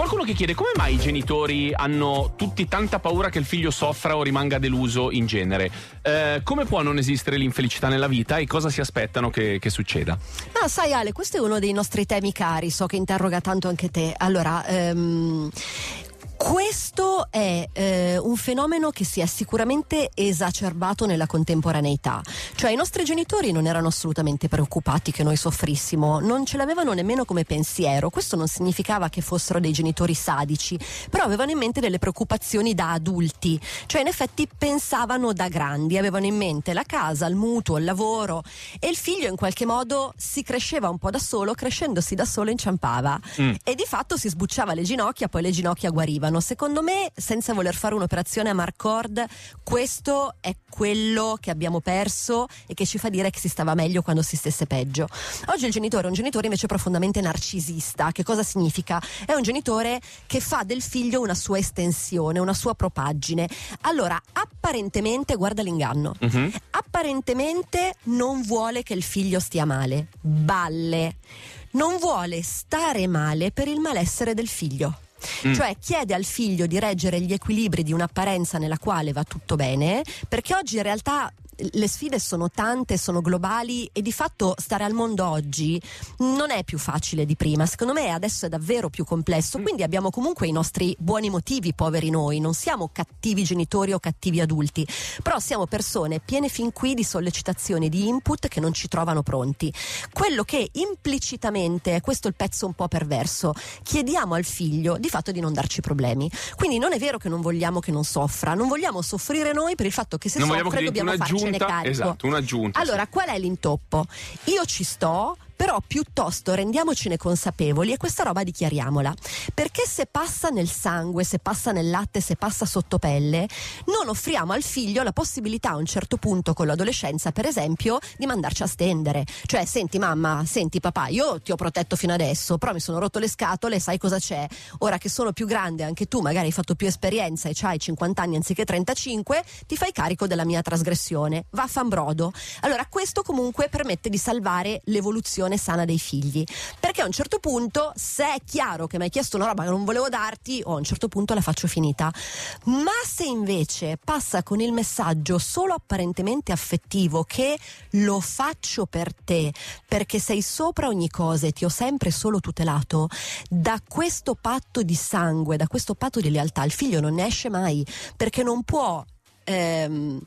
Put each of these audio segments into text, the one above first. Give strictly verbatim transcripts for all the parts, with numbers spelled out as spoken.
qualcuno che chiede come mai i genitori hanno tutti tanta paura che il figlio soffra o rimanga deluso in genere. Eh, come può non esistere l'infelicità nella vita e cosa si aspettano che, che succeda? No, sai Ale, questo è uno dei nostri temi cari, so che interroga tanto anche te. Allora, ehm... questo è eh, un fenomeno che si è sicuramente esacerbato nella contemporaneità, cioè i nostri genitori non erano assolutamente preoccupati che noi soffrissimo, non ce l'avevano nemmeno come pensiero. Questo non significava che fossero dei genitori sadici, però avevano in mente delle preoccupazioni da adulti, cioè in effetti pensavano da grandi, avevano in mente la casa, il mutuo, il lavoro, e il figlio in qualche modo si cresceva un po' da solo, crescendosi da solo inciampava mm. e di fatto si sbucciava le ginocchia, poi le ginocchia guarivano. Secondo me, senza voler fare un'operazione a Marcord, questo è quello che abbiamo perso e che ci fa dire che si stava meglio quando si stesse peggio. Oggi il genitore è un genitore invece profondamente narcisista. Che cosa significa? È un genitore che fa del figlio una sua estensione, una sua propaggine. Allora, apparentemente, guarda l'inganno, uh-huh. apparentemente non vuole che il figlio stia male, balle, non vuole stare male per il malessere del figlio. Mm. Cioè chiede al figlio di reggere gli equilibri di un'apparenza nella quale va tutto bene, perché oggi in realtà le sfide sono tante, sono globali e di fatto stare al mondo oggi non è più facile di prima. Secondo me adesso è davvero più complesso, quindi abbiamo comunque i nostri buoni motivi, poveri noi, non siamo cattivi genitori o cattivi adulti, però siamo persone piene fin qui di sollecitazioni, di input che non ci trovano pronti. Quello che implicitamente, è questo il pezzo un po' perverso, chiediamo al figlio di fatto di non darci problemi. Quindi non è vero che non vogliamo che non soffra, non vogliamo soffrire noi per il fatto che se non soffre dobbiamo farci carico. Esatto, un'aggiunta. Allora, sì. qual è l'intoppo? Io ci sto, però piuttosto rendiamocene consapevoli e questa roba dichiariamola, perché se passa nel sangue, se passa nel latte, se passa sotto pelle, non offriamo al figlio la possibilità a un certo punto con l'adolescenza, per esempio, di mandarci a stendere. Cioè, senti mamma, senti papà, io ti ho protetto fino adesso, però mi sono rotto le scatole, sai cosa c'è? Ora che sono più grande, anche tu magari hai fatto più esperienza e c'hai cinquanta anni anziché trentacinque, ti fai carico della mia trasgressione, vaffanbrodo. Allora, questo comunque permette di salvare l'evoluzione sana dei figli, perché a un certo punto, se è chiaro che mi hai chiesto una roba che non volevo darti, o a un certo punto la faccio finita. Ma se invece passa con il messaggio solo apparentemente affettivo che lo faccio per te perché sei sopra ogni cosa e ti ho sempre solo tutelato, da questo patto di sangue, da questo patto di lealtà il figlio non ne esce mai, perché non può ehm,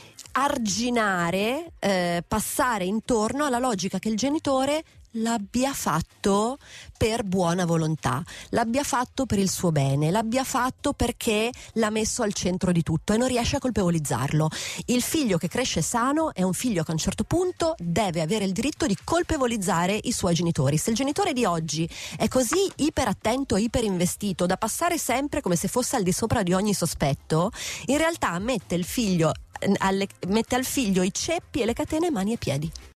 arginare, eh, passare intorno alla logica che il genitore l'abbia fatto per buona volontà, l'abbia fatto per il suo bene, l'abbia fatto perché l'ha messo al centro di tutto e non riesce a colpevolizzarlo. Il figlio che cresce sano è un figlio che a un certo punto deve avere il diritto di colpevolizzare i suoi genitori. Se il genitore di oggi è così iperattento, iperinvestito da passare sempre come se fosse al di sopra di ogni sospetto, in realtà mette il figlio alle, mette al figlio i ceppi e le catene mani e piedi.